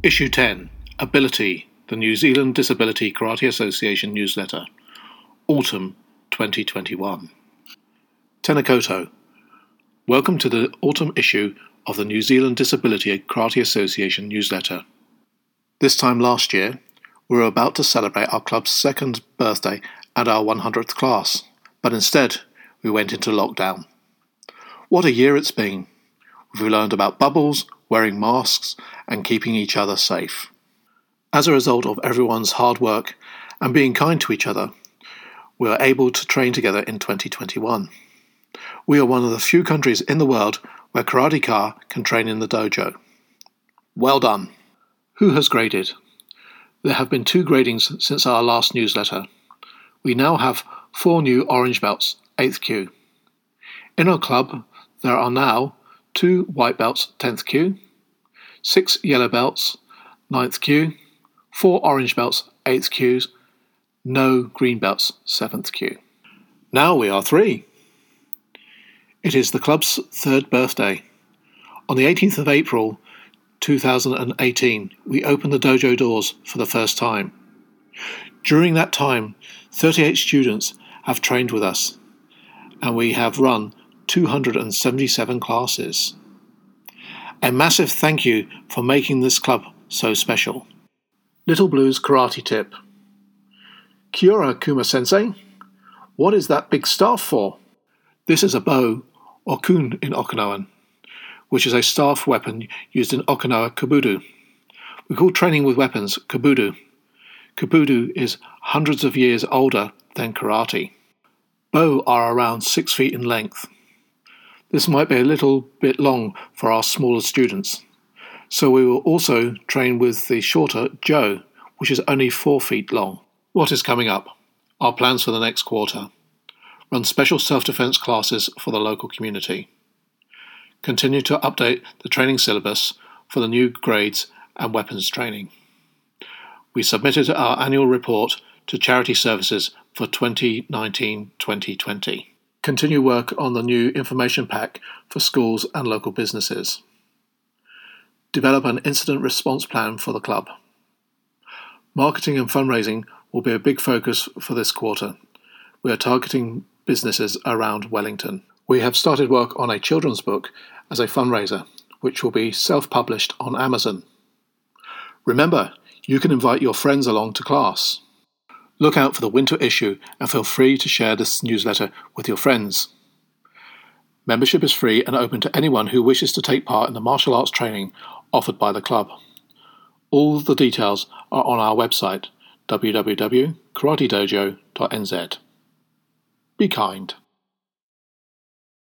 Issue 10, Ability, the New Zealand Disability Karate Association newsletter, Autumn 2021. Tena koutou. Welcome to the autumn issue of the New Zealand Disability Karate Association newsletter. This time last year, we were about to celebrate our club's second birthday and our 100th class, but instead we went into lockdown. What a year it's been! We've learned about bubbles, wearing masks, and keeping each other safe. As a result of everyone's hard work and being kind to each other, we are able to train together in 2021. We are one of the few countries in the world where Karate-Ka can train in the dojo. Well done! Who has graded? There have been 2 gradings since our last newsletter. We now have 4 new orange belts, 8th Kyu. In our club, there are now 2 white belts, 10th Kyu, 6 yellow belts, 9th Kyu, 4 orange belts, 8th Kyus, no green belts, 7th Kyu. Now we are 3. It is the club's 3rd birthday. On the 18th of April 2018, we opened the dojo doors for the first time. During that time, 38 students have trained with us, and we have run 277 classes. A massive thank you for making this club so special. Little Blue's karate tip. Kia ora, Kuma-sensei. What is that big staff for? This is a bo, or kun in Okinawan, which is a staff weapon used in Okinawa Kobudo. We call training with weapons Kobudo. Kobudo is hundreds of years older than karate. Bo are around 6 feet in length. This might be a little bit long for our smaller students, so we will also train with the shorter Jo, which is only 4 feet long. What is coming up? Our plans for the next quarter. Run special self-defense classes for the local community. Continue to update the training syllabus for the new grades and weapons training. We submitted our annual report to Charity Services for 2019-2020. Continue work on the new information pack for schools and local businesses. Develop an incident response plan for the club. Marketing and fundraising will be a big focus for this quarter. We are targeting businesses around Wellington. We have started work on a children's book as a fundraiser, which will be self-published on Amazon. Remember, you can invite your friends along to class. Look out for the winter issue and feel free to share this newsletter with your friends. Membership is free and open to anyone who wishes to take part in the martial arts training offered by the club. All the details are on our website, www.karatedojo.nz. Be kind.